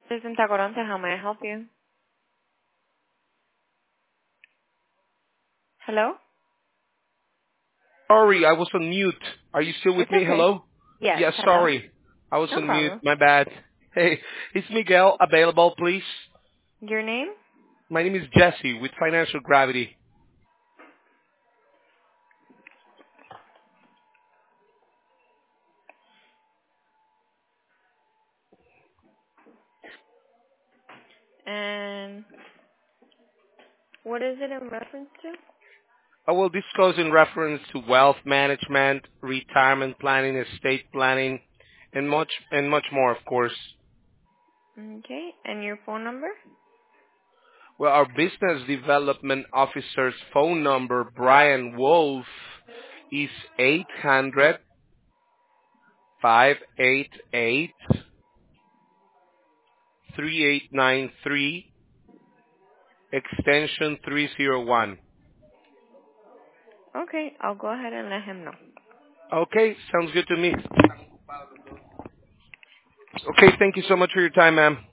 This is Tacoronte. How may I help you? Hello? Sorry, I was on mute. Are you still with It's me? okay. Hello? Yes, Yes, hello. sorry. I was No on mute. problem. My bad. Hey, is Miguel available, please? Your name? My name is Jesse with Financial Gravity. And what is it in reference to? I will discuss in reference to wealth management, retirement planning, estate planning, and much more, of course. Okay. And your phone number? Well, our business development officer's phone number, Brian Wolf, is 800-588-3893, extension 301. Okay. I'll go ahead and let him know. Okay, sounds good to me. Okay, thank you so much for your time, ma'am.